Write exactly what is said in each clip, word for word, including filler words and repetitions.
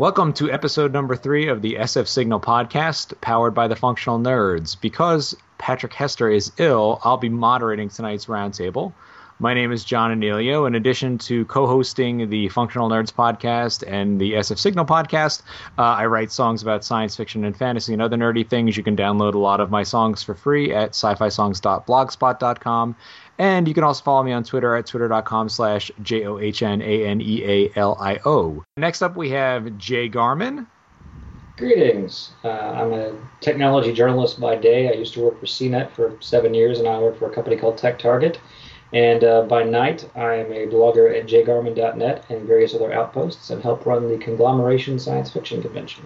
Welcome to episode number three of the S F Signal podcast, powered by the Functional Nerds. Because Patrick Hester is ill, I'll be moderating tonight's roundtable. My name is John Anelio. In addition to co-hosting the Functional Nerds podcast and the S F Signal podcast, uh, I write songs about science fiction and fantasy and other nerdy things. You can download a lot of my songs for free at sci fi songs dot blogspot dot com. And you can also follow me on Twitter at twitter.com slash J O H N A N E A L I O. Next up, we have Jay Garman. Greetings. Uh, I'm a technology journalist by day. I used to work for C net for seven years, and I work for a company called Tech Target. And uh, by night, I am a blogger at j garman dot net and various other outposts and help run the Conglomeration Science Fiction Convention.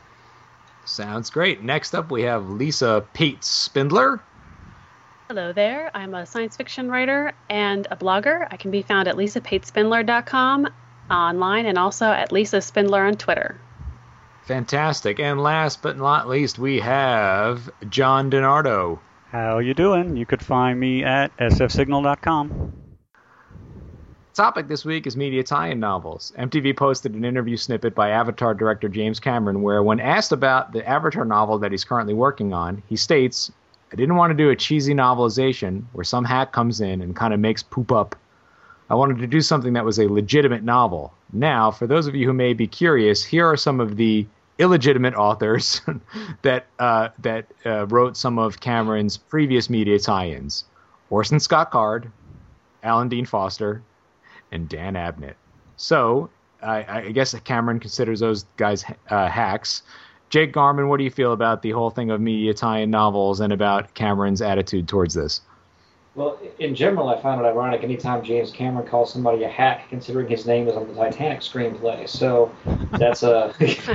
Sounds great. Next up, we have Lisa Pate Spindler. Hello there. I'm a science fiction writer and a blogger. I can be found at lisa pate spindler dot com online and also at Lisa Spindler on Twitter. Fantastic. And last but not least, we have John DiNardo. How you doing? You could find me at s f signal dot com. Topic this week is media tie-in novels. M T V posted an interview snippet by Avatar director James Cameron where, when asked about the Avatar novel that he's currently working on, he states, "I didn't want to do a cheesy novelization where some hack comes in and kind of makes poop up. I wanted to do something that was a legitimate novel. Now, for those of you who may be curious, here are some of the illegitimate authors that uh, that uh, wrote some of Cameron's previous media tie-ins: Orson Scott Card, Alan Dean Foster, and Dan Abnett. So, I, I guess Cameron considers those guys uh, hacks. Jake Garman, what do you feel about the whole thing of media tie-in novels and about Cameron's attitude towards this? Well, in general, I find it ironic anytime James Cameron calls somebody a hack, considering his name is on the Titanic screenplay. So that's a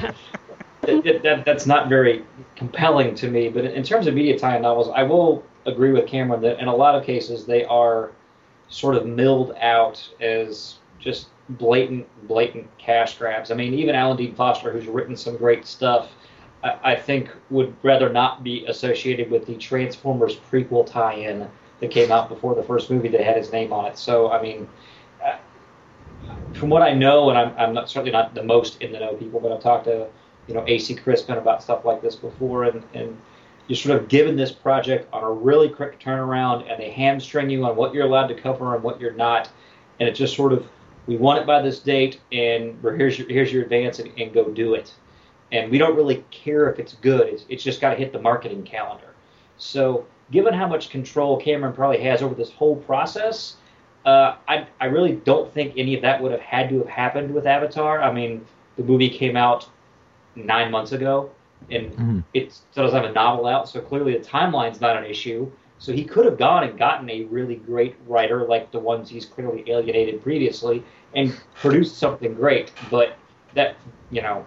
that, that, that's not very compelling to me. But in terms of media tie-in novels, I will agree with Cameron that in a lot of cases they are sort of milled out as just blatant, blatant cash grabs. I mean, even Alan Dean Foster, who's written some great stuff, I, I think would rather not be associated with the Transformers prequel tie-in that came out before the first movie that had his name on it. So, I mean, uh, from what I know, and I'm, I'm not certainly not the most in the know people, but I've talked to, you know, A C Crispin about stuff like this before, and, and you're sort of given this project on a really quick turnaround, and they hamstring you on what you're allowed to cover and what you're not, and it just sort of, we want it by this date, and here's your here's your advance, and, and go do it. And we don't really care if it's good. It's, it's just got to hit the marketing calendar. So given how much control Cameron probably has over this whole process, uh, I, I really don't think any of that would have had to have happened with Avatar. I mean, the movie came out nine months ago, and mm-hmm. it still doesn't have a novel out, so clearly the timeline's not an issue. So he could have gone and gotten a really great writer like the ones he's clearly alienated previously and produced something great. But that, you know,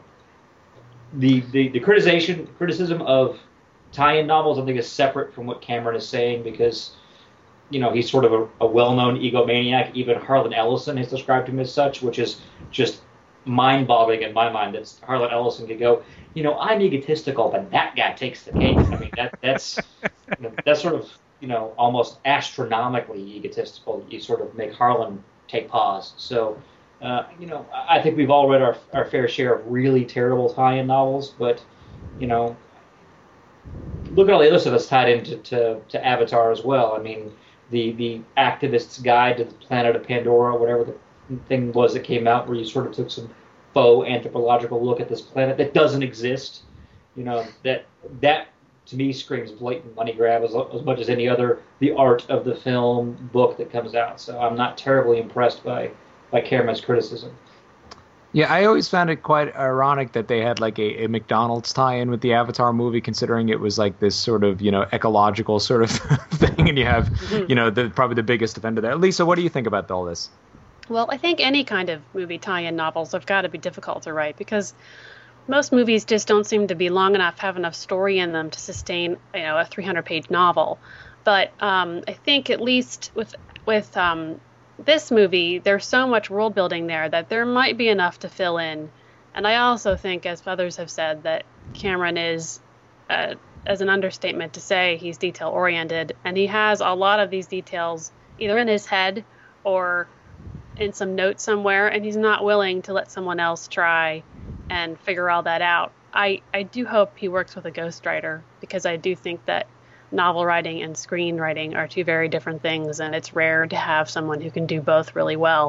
the the, the criticism criticism of tie-in novels, I think, is separate from what Cameron is saying, because, you know, he's sort of a, a well-known egomaniac. Even Harlan Ellison has described him as such, which is just mind-boggling in my mind that Harlan Ellison could go, you know, I'm egotistical, but that guy takes the cake. I mean, that that's you know, that's sort of, you know, almost astronomically egotistical. You sort of make Harlan take pause. So, uh, you know, I think we've all read our our fair share of really terrible tie-in novels, but, you know, look at all the other stuff that's tied into to, to Avatar as well. I mean, the the Activist's Guide to the Planet of Pandora, whatever the thing was that came out, where you sort of took some faux anthropological look at this planet that doesn't exist. You know, that that to me screams blatant money grab as, as much as any other the art of the film book that comes out. So I'm not terribly impressed by by Cameron's criticism. Yeah, I always found it quite ironic that they had like a, a McDonald's tie-in with the Avatar movie, considering it was like this sort of, you know, ecological sort of thing, and you have, you know, the probably the biggest offender there. Lisa, what do you think about all this? Well, I think any kind of movie tie-in novels have got to be difficult to write, because most movies just don't seem to be long enough, have enough story in them to sustain, you know, a three hundred page novel. But um, I think at least with with um, this movie, there's so much world building there that there might be enough to fill in. And I also think, as others have said, that Cameron is, uh, as an understatement to say, he's detail oriented, and he has a lot of these details either in his head or in some note somewhere, and he's not willing to let someone else try and figure all that out. I, I do hope he works with a ghostwriter, because I do think that novel writing and screenwriting are two very different things, and it's rare to have someone who can do both really well.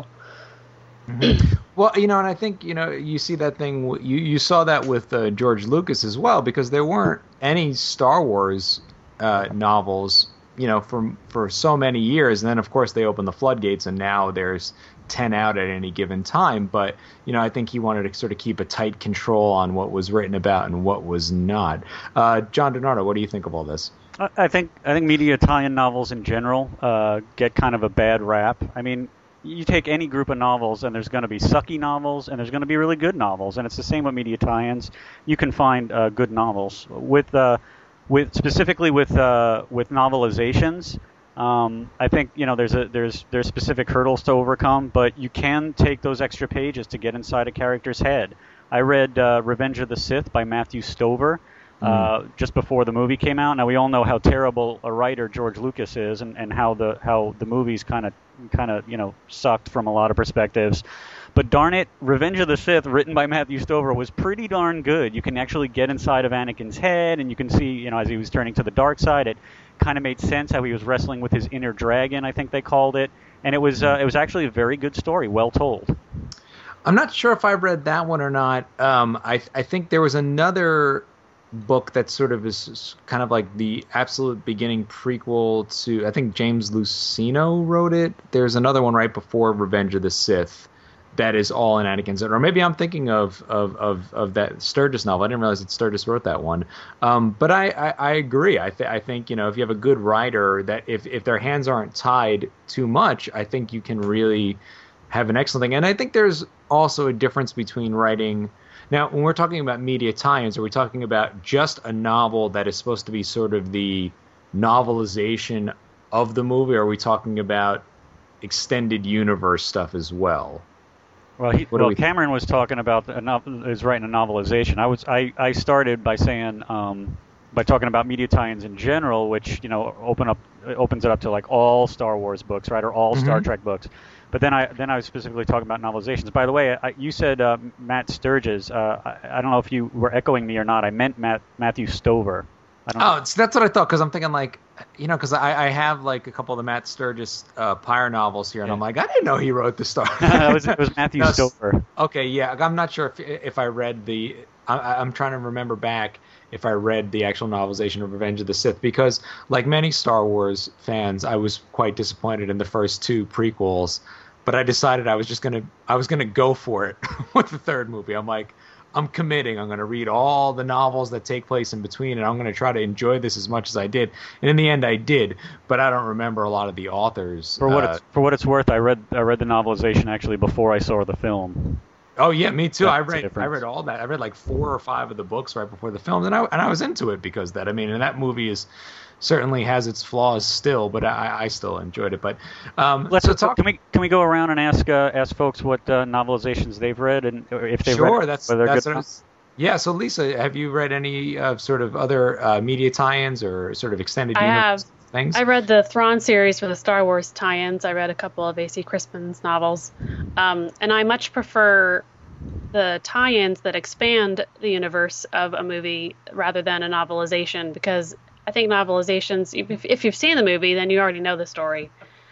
Mm-hmm. Well, you know, and I think, you know, you see that thing, you, you saw that with uh, George Lucas as well, because there weren't any Star Wars uh, novels, you know, for, for so many years. And then, of course, they opened the floodgates, and now there's ten out at any given time. But, you know, I think he wanted to sort of keep a tight control on what was written about and what was not. Uh, John DiNardo, what do you think of all this? I think I think media tie-in novels in general uh, get kind of a bad rap. I mean, you take any group of novels, and there's going to be sucky novels, and there's going to be really good novels, and it's the same with media tie-ins. You can find uh, good novels with, uh, with specifically with uh, with novelizations. Um, I think you know there's a there's there's specific hurdles to overcome, but you can take those extra pages to get inside a character's head. I read uh, Revenge of the Sith by Matthew Stover. Uh, mm. just before the movie came out. Now we all know how terrible a writer George Lucas is, and, and how the how the movies kind of kind of you know sucked from a lot of perspectives. But darn it, Revenge of the Sith, written by Matthew Stover, was pretty darn good. You can actually get inside of Anakin's head, and you can see, you know, as he was turning to the dark side, it kind of made sense how he was wrestling with his inner dragon, I think they called it, and it was uh, it was actually a very good story, well told. I'm not sure if I read that one or not. Um, I I think there was another book that sort of is kind of like the absolute beginning prequel to, I think James Luceno wrote it. There's another one right before Revenge of the Sith that is all in Anakin's head. Or maybe I'm thinking of of, of, of that Sturgis novel. I didn't realize that Sturgis wrote that one. Um, but I, I, I agree. I, th- I think, you know, if you have a good writer, that if, if their hands aren't tied too much, I think you can really have an excellent thing. And I think there's also a difference between writing... Now, when we're talking about media tie-ins, are we talking about just a novel that is supposed to be sort of the novelization of the movie, or are we talking about extended universe stuff as well? Well, he, well, Cameron was talking about a novel, is writing a novelization. I was I, I started by saying um, by talking about media tie-ins in general, which you know open up opens it up to like all Star Wars books, right, or all mm-hmm. Star Trek books. But then I then I was specifically talking about novelizations. By the way, I, you said uh, Matt Sturges. Uh, I, I don't know if you were echoing me or not. I meant Matt Matthew Stover. I don't oh, know. It's, that's what I thought, because I'm thinking like, you know, because I, I have like a couple of the Matt Sturges uh, Pyre novels here, and yeah. I'm like, I didn't know he wrote the Star. it, was, it was Matthew no, Stover. Okay, yeah, I'm not sure if if I read the. I, I'm trying to remember back if I read the actual novelization of Revenge of the Sith, because like many Star Wars fans, I was quite disappointed in the first two prequels. But I decided I was just gonna I was gonna go for it with the third movie. I'm like, I'm committing. I'm gonna read all the novels that take place in between, and I'm gonna try to enjoy this as much as I did. And in the end, I did. But I don't remember a lot of the authors. For what uh, it's for what it's worth, I read I read the novelization actually before I saw the film. Oh yeah, me too. That's I read I read all that. I read like four or five of the books right before the film, and I and I was into it because of that. I mean, and that movie is. Certainly has its flaws still, but I, I still enjoyed it. But um, let's so talk. Can we can we go around and ask uh, ask folks what uh, novelizations they've read and if they've sure, read? That's Sure, that's. that's yeah. So Lisa, have you read any uh, sort of other uh, media tie-ins or sort of extended I universe have. things? I read the Thrawn series for the Star Wars tie-ins. I read a couple of A C Crispin's novels, um, and I much prefer the tie-ins that expand the universe of a movie rather than a novelization, because I think novelizations, if, if you've seen the movie, then you already know the story.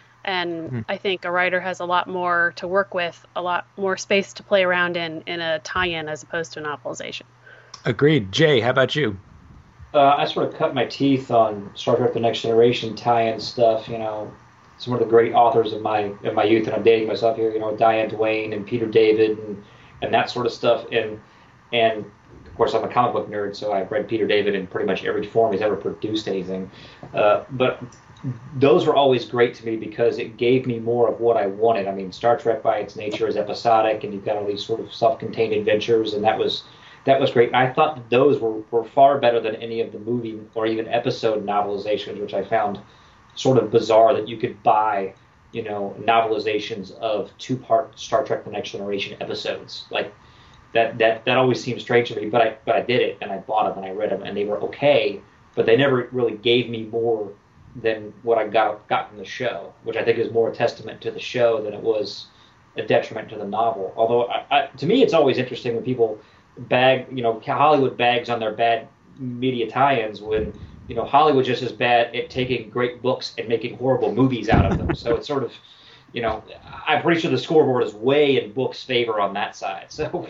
And hmm. I think a writer has a lot more to work with, a lot more space to play around in, in a tie-in as opposed to a novelization. Agreed. Jay, how about you? Uh, I sort of cut my teeth on Star Trek The Next Generation tie-in stuff, you know, some of the great authors of my of my youth, and I'm dating myself here, you know, Diane Duane and Peter David and, and that sort of stuff. And and of course, I'm a comic book nerd, so I've read Peter David in pretty much every form he's ever produced anything. Uh, but those were always great to me because it gave me more of what I wanted. I mean, Star Trek by its nature is episodic, and you've got all these sort of self-contained adventures, and that was that was great. And I thought that those were, were far better than any of the movie or even episode novelizations, which I found sort of bizarre that you could buy, you know, novelizations of two-part Star Trek The Next Generation episodes. Like, That, that that always seemed strange to me, but I but I did it, and I bought them, and I read them, and they were okay, but they never really gave me more than what I got got from the show, which I think is more a testament to the show than it was a detriment to the novel. Although, I, I, to me, it's always interesting when people bag, you know, Hollywood bags on their bad media tie-ins when, you know, Hollywood's just as bad at taking great books and making horrible movies out of them. So it's sort of, you know, I'm pretty sure the scoreboard is way in books' favor on that side. So.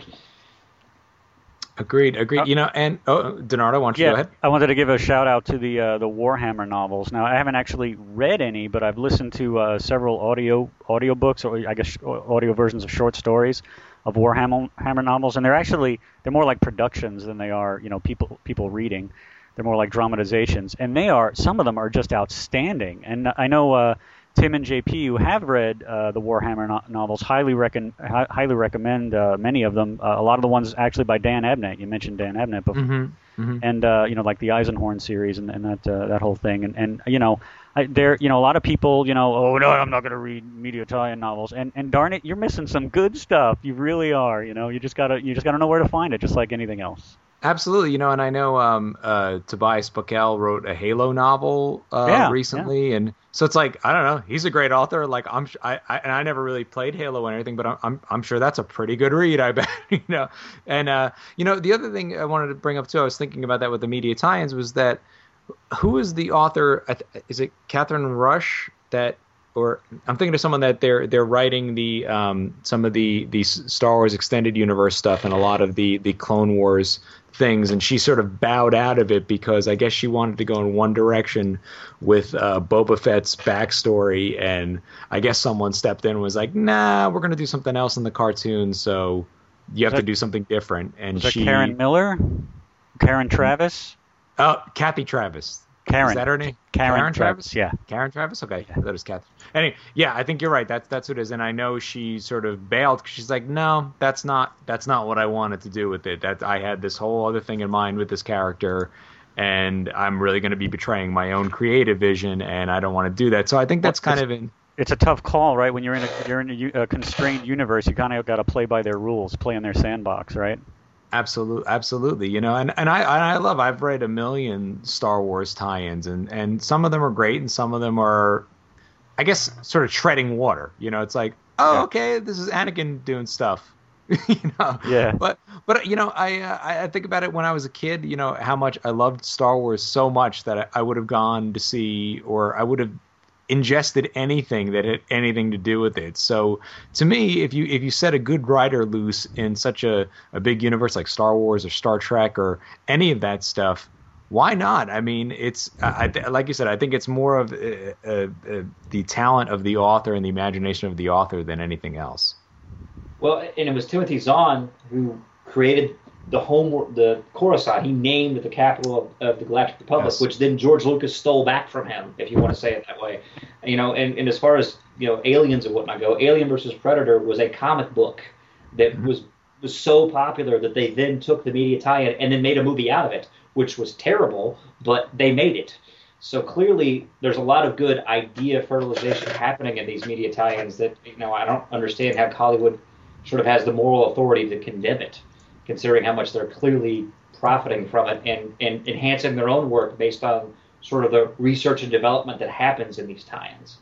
Agreed, agreed. You know, and oh, Donardo, why don't you yeah, go ahead? I wanted to give a shout out to the uh, the Warhammer novels. Now, I haven't actually read any, but I've listened to uh, several audio audio books, or I guess audio versions of short stories of Warhammer Hammer novels, and they're actually they're more like productions than they are, you know, people people reading. They're more like dramatizations, and they are some of them are just outstanding. And I know uh, Tim and J P, who have read uh, the Warhammer no- novels, highly recon- hi- highly recommend uh, many of them. Uh, a lot of the ones actually by Dan Abnett. You mentioned Dan Abnett before, Mm-hmm. Mm-hmm. and uh, you know, like the Eisenhorn series and, and that uh, that whole thing. And, and you know, I, there, you know, a lot of people, you know, oh no, I'm not going to read media tie-in novels. And and darn it, you're missing some good stuff. You really are. You know, you just gotta you just gotta know where to find it, just like anything else. Absolutely, you know, and I know um, uh, Tobias Buckell wrote a Halo novel uh, Yeah, recently, and so it's like I don't know, he's a great author. Like I'm, I, I and I never really played Halo and anything, but I'm, I'm, I'm sure that's a pretty good read. I bet, you know. And uh, you know, the other thing I wanted to bring up too, I was thinking about that with the media tie-ins, was that who is the author? Is it Catherine Rush that? Or I'm thinking of someone that they're they're writing the um, some of the the Star Wars extended universe stuff and a lot of the the Clone Wars things, and she sort of bowed out of it because I guess she wanted to go in one direction with uh, Boba Fett's backstory, and I guess someone stepped in and was like, "Nah, we're gonna do something else in the cartoon, so you have that, to do something different." And was that she, Karen Miller, Karen Travis, oh, Kathy Travis. Karen. Is that her name? Karen, Karen Travis, Travis? yeah. Karen Travis? Okay, Yeah. that is Kathy. Anyway, yeah, I think you're right. That's that's what it is. And I know she sort of bailed because she's like, no, that's not that's not what I wanted to do with it. That I had this whole other thing in mind with this character, and I'm really going to be betraying my own creative vision, and I don't want to do that. So I think that's kind of in. It's a tough call, right? When you're in a you're in a, u- a constrained universe, you kind of got to play by their rules, play in their sandbox, right? Absolutely, absolutely. You know, and, and I and I love. I've read a million Star Wars tie-ins, and, and some of them are great, and some of them are, I guess, sort of treading water. You know, it's like, oh, Yeah. okay, this is Anakin doing stuff. you know. Yeah. But but you know, I uh, I I think about it when I was a kid. You know how much I loved Star Wars so much that I, I would have gone to see, or I would have ingested anything that had anything to do with it. So to me, if you if you set a good writer loose in such a, a big universe like Star Wars or Star Trek or any of that stuff, why not? I mean, it's I, I, like you said, I think it's more of uh, uh, uh, the talent of the author and the imagination of the author than anything else. Well, and it was Timothy Zahn who created the home, the Coruscant. He named the capital of, of the Galactic Republic, Yes. which then George Lucas stole back from him, if you want to say it that way. You know, and, and as far as you know, aliens and whatnot go, Alien versus Predator was a comic book that Mm-hmm. was was so popular that they then took the media tie-in and then made a movie out of it, which was terrible, but they made it. So clearly, there's a lot of good idea fertilization happening in these media tie-ins that you know I don't understand how Hollywood sort of has the moral authority to condemn it, considering how much they're clearly profiting from it and, and enhancing their own work based on sort of the research and development that happens in these tie-ins.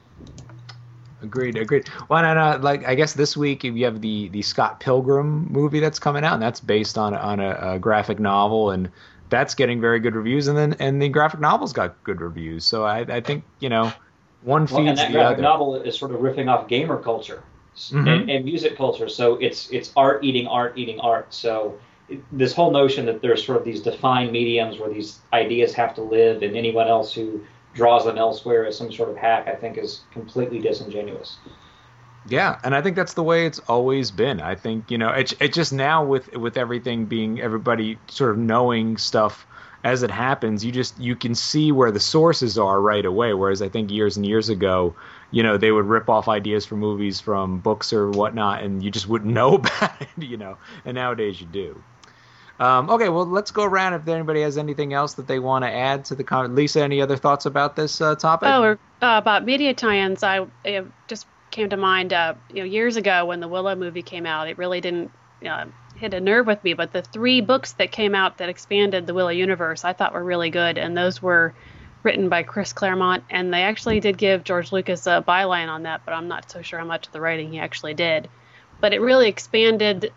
Agreed, agreed. Well, and uh, like I guess this week you have the, the Scott Pilgrim movie that's coming out, and that's based on on a, a graphic novel, and that's getting very good reviews. And then and the graphic novel's got good reviews. So I, I think you know one feeds Well, and that the graphic other. novel is sort of riffing off gamer culture Mhm. and, and music culture. So it's it's art eating art eating art. So it, this whole notion that there's sort of these defined mediums where these ideas have to live, and anyone else who draws them elsewhere as some sort of hack, I think is completely disingenuous. Yeah, and I think that's the way it's always been. I think you know it's it just now with with everything being everybody sort of knowing stuff as it happens, you just you can see where the sources are right away. Whereas I think years and years ago, you know, they would rip off ideas for movies from books or whatnot, and you just wouldn't know about it, you know. And nowadays you do. Um, okay, well, let's go around if anybody has anything else that they want to add to the comment. Lisa, any other thoughts about this uh, topic? Oh, or, uh, about media tie-ins, I it just came to mind. Uh, you know, years ago when the Willow movie came out, it really didn't uh, hit a nerve with me. But the three books that came out that expanded the Willow universe, I thought were really good, and those were written by Chris Claremont. And they actually did give George Lucas a byline on that, but I'm not so sure how much of the writing he actually did. But it really expanded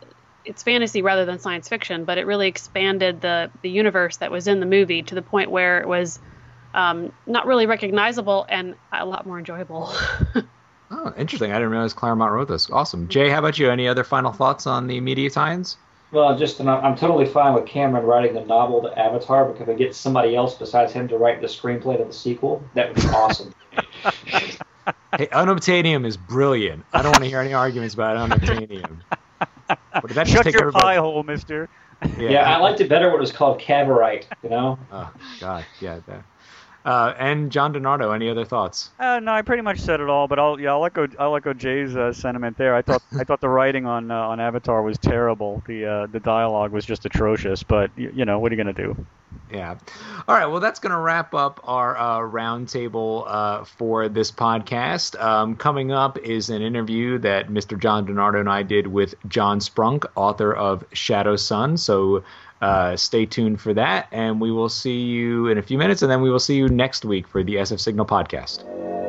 it's fantasy rather than science fiction, but it really expanded the the universe that was in the movie to the point where it was um, not really recognizable and a lot more enjoyable. Oh, interesting. I didn't realize Claremont wrote this. Awesome. Jay, how about you? Any other final thoughts on the media tie-ins? Well, just I'm I'm totally fine with Cameron writing the novel to Avatar, because if it gets somebody else besides him to write the screenplay to the sequel, that would be awesome. Hey, Unobtainium is brilliant. I don't want to hear any arguments about Unobtainium. But that Shut take your everybody... pie hole, mister. Yeah. Yeah, I liked it better when it was called Cavorite, you know? Oh, God, yeah. That. Uh, and John DiNardo, any other thoughts? Uh, no, I pretty much said it all, but I'll yeah I'll echo I'll echo Jay's uh, sentiment there. I thought I thought the writing on uh, on Avatar was terrible. The uh, the dialogue was just atrocious. But you, you know what are you gonna do? Yeah. All right. Well, that's going to wrap up our uh, roundtable uh, for this podcast. Um, coming up is an interview that Mister John DiNardo and I did with John Sprunk, author of Shadow Sun. So uh, stay tuned for that, and we will see you in a few minutes, and then we will see you next week for the S F Signal podcast.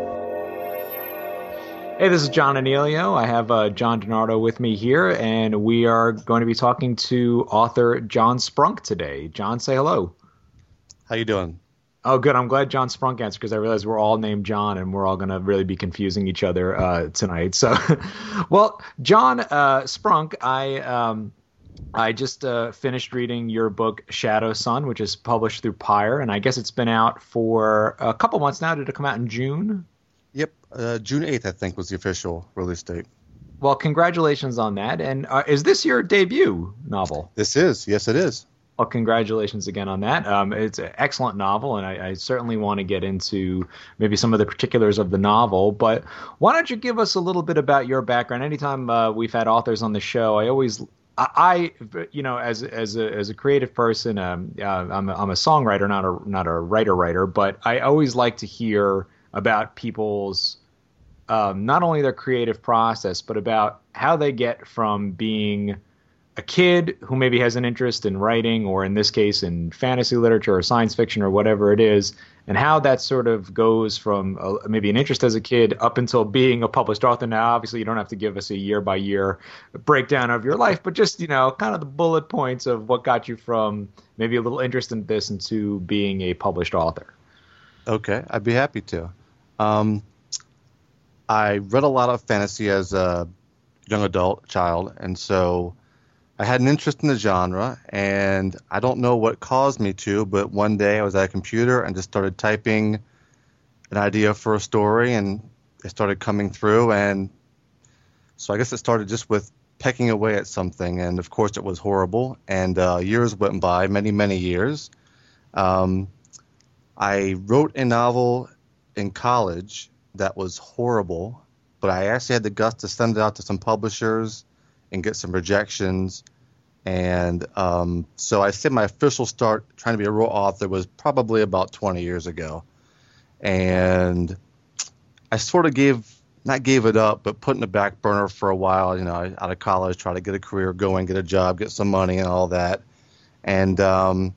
Hey, this is John Anelio. I have uh, John DiNardo with me here, and we are going to be talking to author John Sprunk today. John, say hello. How you doing? Oh, good. I'm glad John Sprunk answered, because I realize we're all named John, and we're all going to really be confusing each other uh, tonight. So, well, John uh, Sprunk, I um, I just uh, finished reading your book Shadow Sun, which is published through Pyre, and I guess it's been out for a couple months now. Did it come out in June? Yep, uh, June eighth, I think, was the official release date. Well, congratulations on that. And uh, is this your debut novel? This is. Yes, it is. Well, congratulations again on that. Um, it's an excellent novel, and I, I certainly want to get into maybe some of the particulars of the novel. But why don't you give us a little bit about your background? Anytime uh, we've had authors on the show, I always, I, I you know, as as a as a creative person, um, uh, I'm a, I'm a songwriter, not a not a writer writer, but I always like to hear about people's um, not only their creative process, but about how they get from being a kid who maybe has an interest in writing, or in this case in fantasy literature or science fiction or whatever it is, and how that sort of goes from uh, maybe an interest as a kid up until being a published author. Now, obviously, you don't have to give us a year by year breakdown of your life, but just, you know, kind of the bullet points of what got you from maybe a little interest in this into being a published author. Okay, I'd be happy to. Um, I read a lot of fantasy as a young adult child, and so I had an interest in the genre, and I don't know what caused me to, but one day I was at a computer and just started typing an idea for a story, and it started coming through, and so I guess it started just with pecking away at something, and of course it was horrible, and uh, years went by, many, many years. Um, I wrote a novel in college that was horrible, but I actually had the guts to send it out to some publishers and get some rejections. And um, so I say my official start trying to be a real author was probably about twenty years ago. And I sort of gave, not gave it up, but put in the back burner for a while, you know, out of college, try to get a career going, get a job, get some money and all that. And um,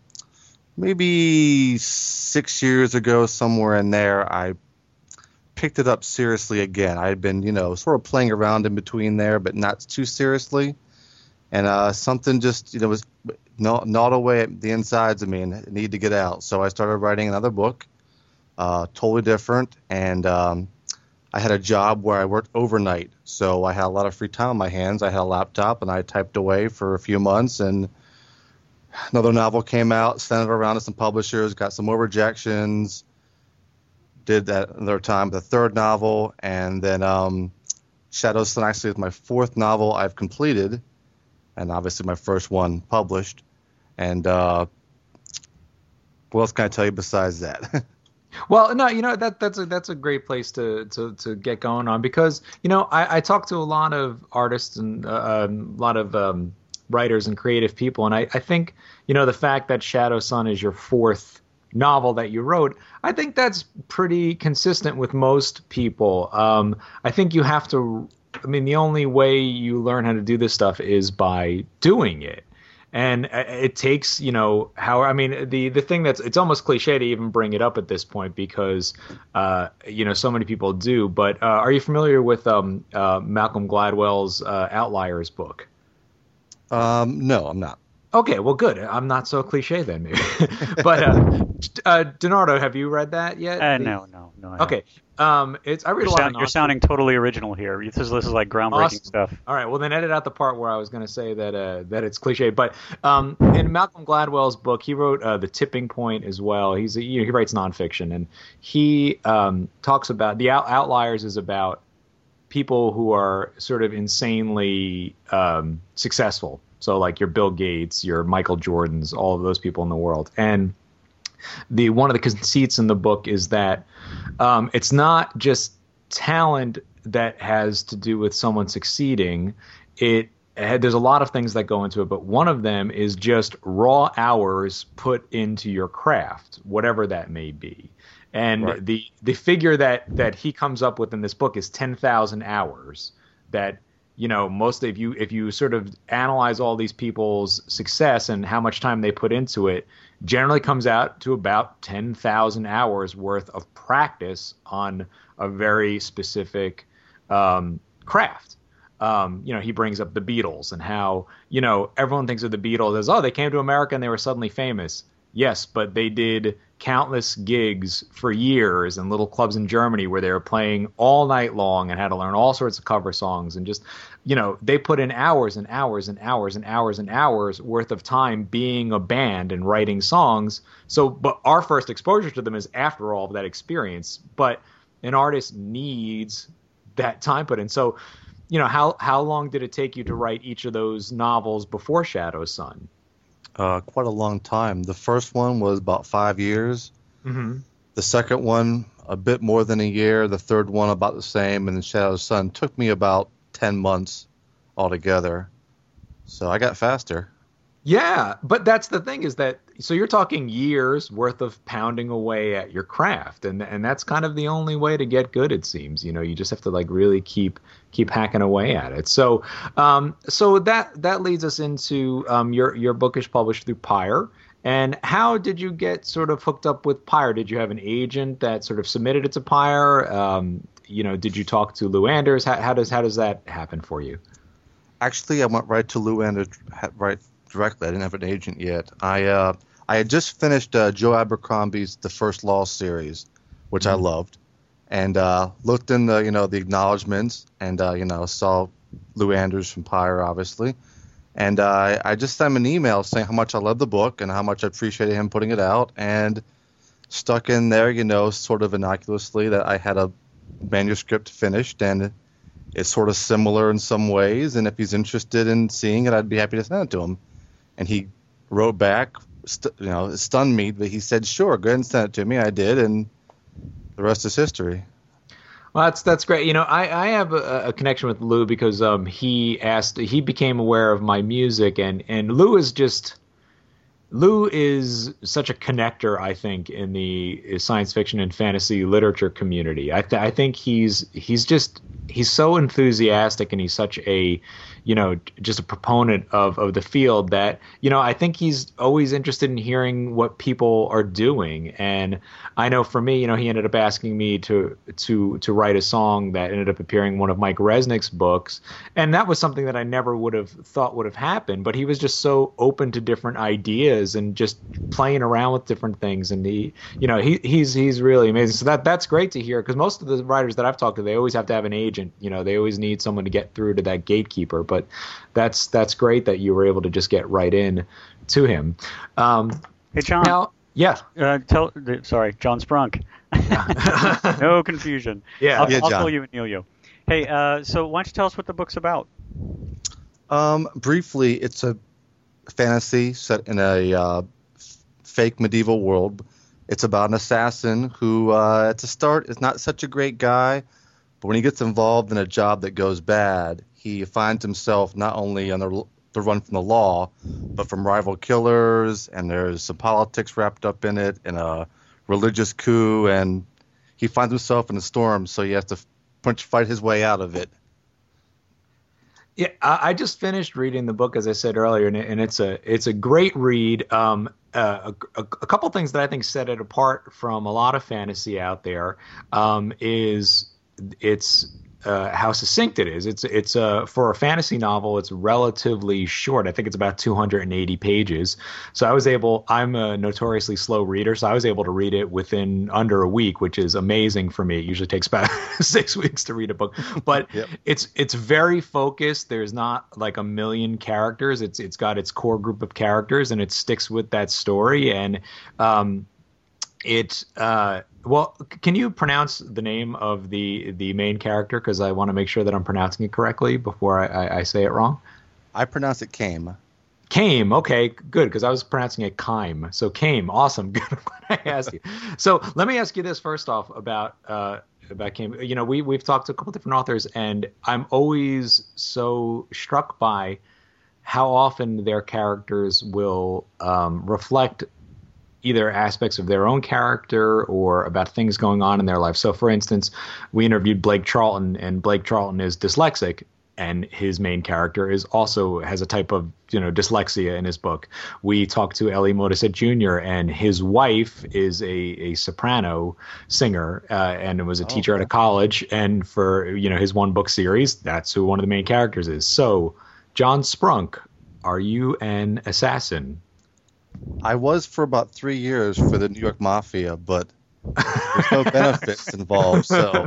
maybe six years ago, somewhere in there, I picked it up seriously again. I had been, you know, sort of playing around in between there, but not too seriously. And uh, something just, you know, was gnaw- gnawed away at the insides of me and it needed to get out. So I started writing another book, uh, totally different. And um, I had a job where I worked overnight. So I had a lot of free time on my hands. I had a laptop and I typed away for a few months, and another novel came out, sent it around to some publishers, got some more rejections. Did that another time, the third novel, and then um, Shadow Sun actually is my fourth novel I've completed, and obviously my first one published. And uh, what else can I tell you besides that? Well, no, you know, that that's a that's a great place to to, to get going on, because, you know, I, I talk to a lot of artists and uh, um, a lot of um, writers and creative people, and I, I think, you know, the fact that Shadow Sun is your fourth novel that you wrote, I think that's pretty consistent with most people. Um, I think you have to, I mean, the only way you learn how to do this stuff is by doing it. And it takes, you know, how, I mean, the, the thing that's, it's almost cliche to even bring it up at this point because, uh, you know, so many people do. But uh, are you familiar with um, uh, Malcolm Gladwell's uh, Outliers book? Um, no, I'm not. Okay, well, good. I'm not so cliche then, maybe. But uh, uh, Donardo, have you read that yet? Uh, The- no, no, no. I Okay. Um, it's I read You're, a lot sound, of you're sounding totally original here. This is, this is like groundbreaking Awesome. stuff. All right, well then edit out the part where I was going to say that uh, that it's cliche. But um, in Malcolm Gladwell's book, he wrote uh, The Tipping Point as well. He's a, you know, he writes nonfiction, and he um, talks about the out- Outliers is about people who are sort of insanely um, successful. So like your Bill Gates, your Michael Jordans, all of those people in the world, and the one of the conceits in the book is that um, it's not just talent that has to do with someone succeeding. It there's a lot of things that go into it, but one of them is just raw hours put into your craft, whatever that may be. And Right. the the figure that that he comes up with in this book is ten thousand hours. That you know, most if you if you sort of analyze all these people's success and how much time they put into it, generally comes out to about ten thousand hours worth of practice on a very specific um, craft. Um, you know, he brings up the Beatles and how, you know, everyone thinks of the Beatles as, oh, they came to America and they were suddenly famous. Yes, but they did countless gigs for years in little clubs in Germany where they were playing all night long and had to learn all sorts of cover songs and just, you know, they put in hours and hours and hours and hours and hours worth of time being a band and writing songs. So, but our first exposure to them is after all of that experience. But an artist needs that time put in. So, you know, how how long did it take you to write each of those novels before Shadow's Son? Uh, quite a long time. The first one was about five years. Mm-hmm. The second one, a bit more than a year. The third one, about the same. And then Shadow's Son took me about ten months altogether. So I got faster. Yeah, but that's the thing is that so you're talking years worth of pounding away at your craft, and and that's kind of the only way to get good. It seems, you know, you just have to like really keep keep hacking away at it. So, um, so that that leads us into um, your your book is published through Pyre. And how did you get sort of hooked up with Pyre? Did you have an agent that sort of submitted it to Pyre? Um, you know, did you talk to Lou Anders? How, how does how does that happen for you? Actually, I went right to Lou Anders right directly. I didn't have an agent yet. I uh, I had just finished uh, Joe Abercrombie's The First Law series, which Mm-hmm. I loved, and uh, looked in the you know the acknowledgments and uh, you know saw Lou Anders from Pyre, obviously. And uh, I just sent him an email saying how much I loved the book and how much I appreciated him putting it out, and stuck in there, you know, sort of innocuously that I had a manuscript finished and it's sort of similar in some ways. And if he's interested in seeing it, I'd be happy to send it to him. And he wrote back, st- you know, it stunned me, but he said, sure, go ahead and send it to me. I did, and the rest is history. Well, that's that's great. You know, I, I have a, a connection with Lou because um, he asked, he became aware of my music, and, and Lou is just, Lou is such a connector, I think, in the science fiction and fantasy literature community. I, th- I think he's he's just he's so enthusiastic, and he's such a, you know, just a proponent of, of the field that, you know, I think he's always interested in hearing what people are doing. And I know for me, you know, he ended up asking me to to to write a song that ended up appearing in one of Mike Resnick's books, and that was something that I never would have thought would have happened. But he was just so open to different ideas and just playing around with different things, and he, you know, he he's he's really amazing. So that that's great to hear, because most of the writers that I've talked to, they always have to have an agent. You know, they always need someone to get through to that gatekeeper. But that's that's great that you were able to just get right in to him. Um, Hey, John. now, yeah, Uh, tell, sorry, John Sprunk. No confusion. yeah. I'll, Yeah, I'll John. call you Emilio. Hey, uh, so why don't you tell us what the book's about? Um, briefly, it's a fantasy set in a uh, f- fake medieval world. It's about an assassin who, uh, at the start, is not such a great guy, but when he gets involved in a job that goes bad, he finds himself not only on the, the run from the law, but from rival killers, and there's some politics wrapped up in it, and a religious coup, and he finds himself in a storm, so he has to punch fight his way out of it. Yeah, I I just finished reading the book, as I said earlier, and, it, and it's a it's a great read. Um, uh, a, a couple things that I think set it apart from a lot of fantasy out there um, is it's uh, how succinct it is. It's it's uh, for a fantasy novel. It's relatively short. I think it's about two hundred eighty pages. So I was able. I'm a notoriously slow reader, so I was able to read it within under a week, which is amazing for me. It usually takes about six weeks to read a book, but yep. it's it's very focused. There's not like a million characters. It's it's got its core group of characters, and it sticks with that story. And um, it. Uh, Well, can you pronounce the name of the the main character? Because I want to make sure that I'm pronouncing it correctly before I, I, I say it wrong. I pronounce it Kame. Kame, okay, good, because I was pronouncing it Kime. So Kame, awesome. Good. I'm glad I asked you. So let me ask you this first off about uh, about Kame. You know, we we've talked to a couple different authors, and I'm always so struck by how often their characters will um, reflect either aspects of their own character or about things going on in their life. So, for instance, we interviewed Blake Charlton, and Blake Charlton is dyslexic, and his main character is also has a type of, you know, dyslexia in his book. We talked to Ellie Modisette Junior, and his wife is a, a soprano singer uh, and was a oh, teacher okay. at a college. And for, you know, his one book series, that's who one of the main characters is. So, John Sprunk, are you an assassin? I was for about three years for the New York Mafia, but there's no benefits involved, so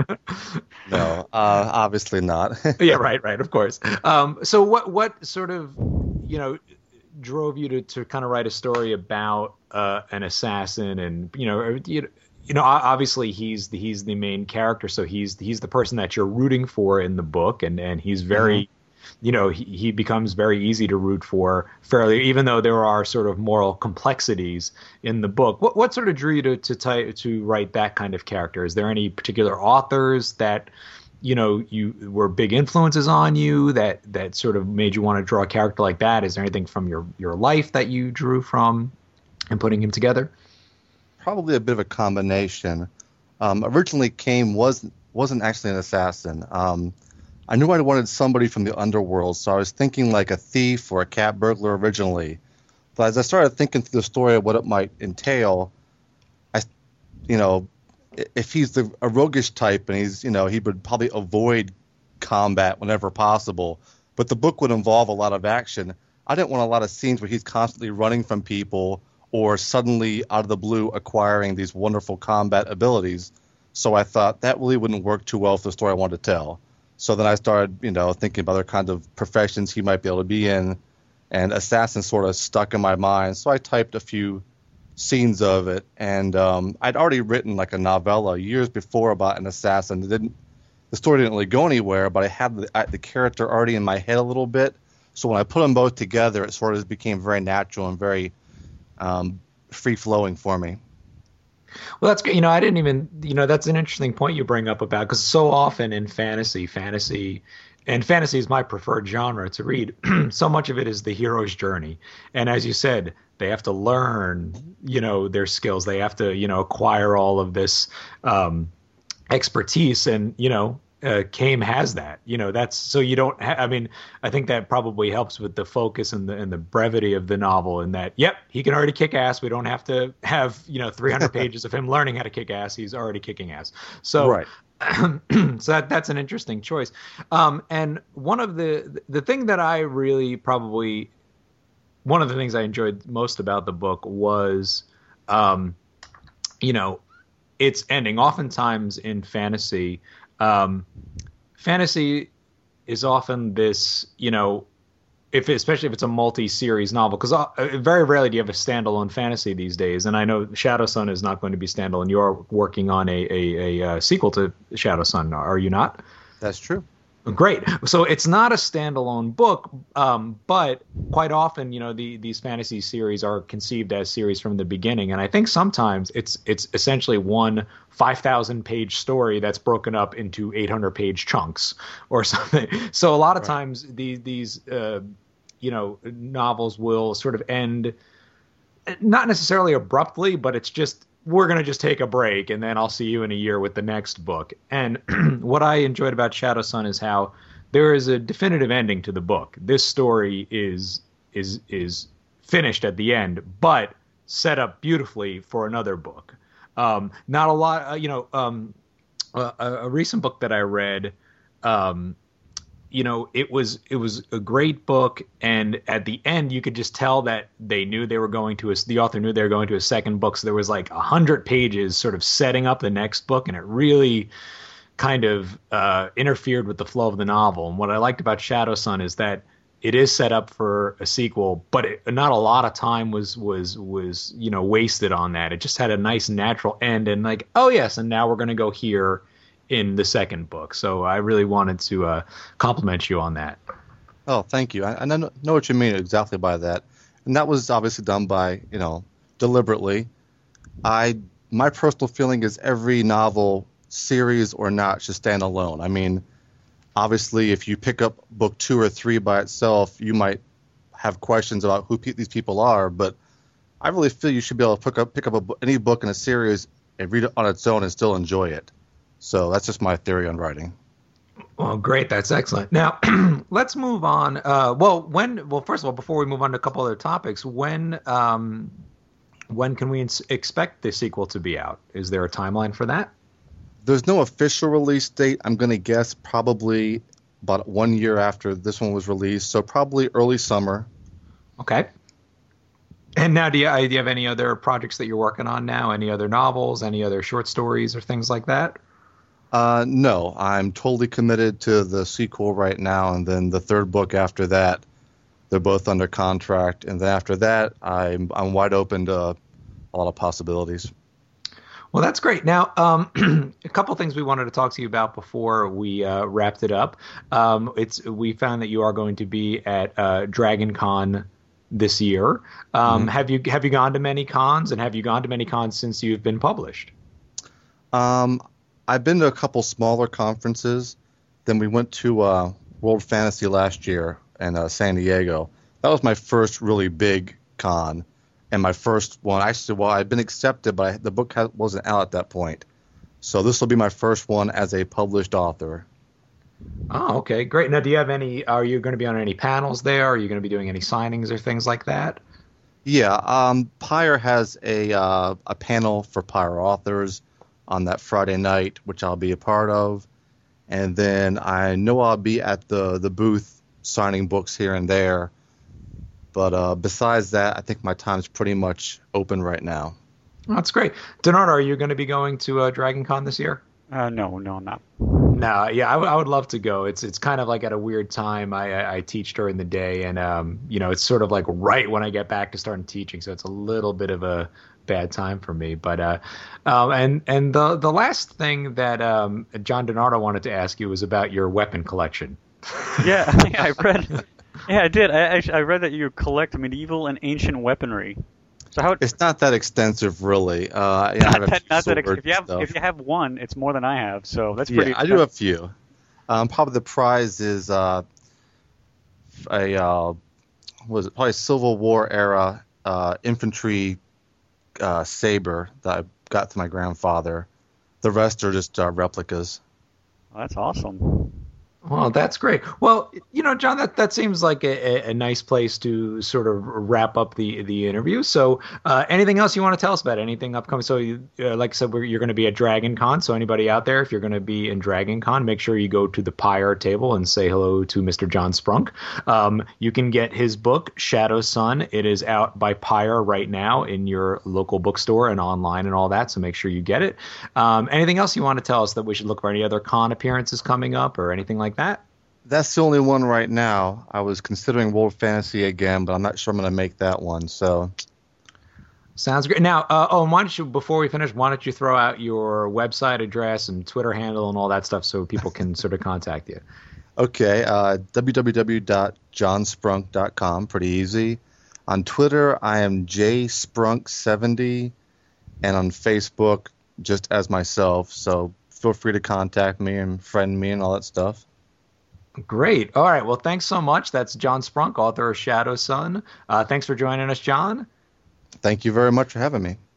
no, uh, obviously not. Yeah, right, right, of course. Um, so what what sort of, you know, drove you to, to kind of write a story about uh, an assassin, and you know, you, you know, obviously he's the, he's the main character, so he's he's the person that you're rooting for in the book, and and he's very. Mm-hmm. You know, he, he becomes very easy to root for fairly, even though there are sort of moral complexities in the book. What what sort of drew you to to, ty- to write that kind of character? Is there any particular authors that, you know, you were big influences on you that, that sort of made you want to draw a character like that? Is there anything from your, your life that you drew from and putting him together? Probably a bit of a combination. Um, originally, Kame was, wasn't actually an assassin. Um, I knew I wanted somebody from the underworld, so I was thinking like a thief or a cat burglar originally. But as I started thinking through the story of what it might entail, I, you know, if he's the a roguish type and he's, you know, he would probably avoid combat whenever possible. But the book would involve a lot of action. I didn't want a lot of scenes where he's constantly running from people or suddenly out of the blue acquiring these wonderful combat abilities. So I thought that really wouldn't work too well for the story I wanted to tell. So then I started, you know, thinking about other kinds of professions he might be able to be in, and assassin sort of stuck in my mind. So I typed a few scenes of it, and um, I'd already written like a novella years before about an assassin. It didn't, the story didn't really go anywhere, but I had the, I, the character already in my head a little bit. So when I put them both together, it sort of became very natural and very um, free-flowing for me. Well, that's good. You know, I didn't even, you know, that's an interesting point you bring up about, because so often in fantasy, fantasy, and fantasy is my preferred genre to read. So much of it is the hero's journey. And as you said, they have to learn, you know, their skills. They have to, you know, acquire all of this um, expertise. And, you know, uh, Kame has that, you know, that's so you don't ha- I mean, I think that probably helps with the focus and the and the brevity of the novel, in that, yep, he can already kick ass. We don't have to have, you know, three hundred pages of him learning how to kick ass. He's already kicking ass. So, right. So that, that's an interesting choice. Um, and one of the, the thing that I really probably, one of the things I enjoyed most about the book was, um, you know, its ending. Oftentimes in fantasy, Um, fantasy is often this, you know, if especially if it's a multi-series novel, because uh, very rarely do you have a standalone fantasy these days. And I know Shadowsun is not going to be standalone. You're working on a, a, a, a sequel to Shadowsun, are you not? That's true. Great. So it's not a standalone book, um, but quite often, you know, the, these fantasy series are conceived as series from the beginning. And I think sometimes it's it's essentially one five thousand page story that's broken up into eight hundred page chunks or something. So a lot of right. times the, these, uh, you know, novels will sort of end not necessarily abruptly, but it's just, we're going to just take a break and then I'll see you in a year with the next book. And what I enjoyed about Shadowsun is how there is a definitive ending to the book. This story is is is finished at the end, but set up beautifully for another book. Um, not a lot, uh, you know, um, a, a recent book that I read um, you know, it was it was a great book, and at the end, you could just tell that they knew they were going to a, the author knew they were going to a second book. So there was like a hundred pages sort of setting up the next book, and it really kind of uh, interfered with the flow of the novel. And what I liked about Shadow Sun is that it is set up for a sequel, but it, not a lot of time was was was you know wasted on that. It just had a nice natural end, and like, oh yes, and now we're going to go here in the second book. So I really wanted to uh, compliment you on that. Oh, thank you. I, I know know what you mean exactly by that, and that was obviously done by you know deliberately. I my personal feeling is every novel, series or not, should stand alone. I mean, obviously, if you pick up book two or three by itself, you might have questions about who pe- these people are. But I really feel you should be able to pick up pick up a, any book in a series and read it on its own and still enjoy it. So that's just my theory on writing. Well, great. That's excellent. Now, let's move on. Uh, well, when? Well, first of all, before we move on to a couple other topics, when um, when can we ins- expect the sequel to be out? Is there a timeline for that? There's no official release date. I'm going to guess probably about one year after this one was released, so probably early summer. Okay. And now, do you, do you have any other projects that you're working on now? Any other novels? Any other short stories or things like that? Uh, no, I'm totally committed to the sequel right now, and then the third book after that, they're both under contract, and then after that, I'm I'm wide open to a lot of possibilities. Well, that's great. Now, um, a couple things we wanted to talk to you about before we uh, wrapped it up. Um, it's we found that you are going to be at uh, Dragon Con this year. Um, mm-hmm. Have you have you gone to many cons, and have you gone to many cons since you've been published? Um. I've been to a couple smaller conferences. Then we went to uh, World Fantasy last year in uh, San Diego. That was my first really big con, and my first one. Actually, well, I'd been accepted, but I, the book wasn't out at that point. So this will be my first one as a published author. Oh, okay, great. Now, do you have any? Are you going to be on any panels there? Are you going to be doing any signings or things like that? Yeah, um, Pyre has a uh, a panel for Pyre authors on that Friday night, which I'll be a part of. And then I know I'll be at the, the booth signing books here and there. But uh, besides that, I think my time's pretty much open right now. Oh, that's great. Donardo, are you going to be going to uh, Dragon Con this year? Uh, no, no, I'm not. No, yeah, I, w- I would love to go. It's it's kind of like at a weird time. I, I, I teach during the day, and um, you know, it's sort of like right when I get back to starting teaching, so it's a little bit of a bad time for me. But uh, um, and and the the last thing that um, John Donardo wanted to ask you was about your weapon collection. Yeah, yeah, I read. Yeah, I did. I actually I read that you collect medieval and ancient weaponry. So how? It's not that extensive, really. Uh, yeah, I have a not, few not that ex- sword if you have stuff. if you have one, it's more than I have. So that's pretty. Yeah, I do have a few. Um, probably the prize is uh, a uh, what was it? Probably Civil War era uh, infantry uh, saber that I got to my grandfather. The rest are just uh, replicas. Well, that's awesome. Well, that's great. Well, you know, John, that, that seems like a, a nice place to sort of wrap up the, the interview. So uh, anything else you want to tell us about? Anything upcoming? So, you, uh, like I said, we're, you're going to be at Dragon Con. So anybody out there, if you're going to be in Dragon Con, make sure you go to the Pyre table and say hello to Mister John Sprunk. Um, you can get his book, Shadow Sun. It is out by Pyre right now in your local bookstore and online and all that. So make sure you get it. Um, anything else you want to tell us that we should look for? Any other con appearances coming up or anything like that? That's the only one right now. I was considering World Fantasy again, but I'm not sure I'm going to make that one. So, sounds great. Now, uh, oh, and why don't you, before we finish, why don't you throw out your website address and Twitter handle and all that stuff so people can sort of contact you? Okay, uh, w w w dot john sprunk dot com, pretty easy. On Twitter, I am j sprunk seventy, and on Facebook, just as myself. So feel free to contact me and friend me and all that stuff. Great. All right. Well, thanks so much. That's John Sprunk, author of Shadow Sun. Uh, thanks for joining us, John. Thank you very much for having me.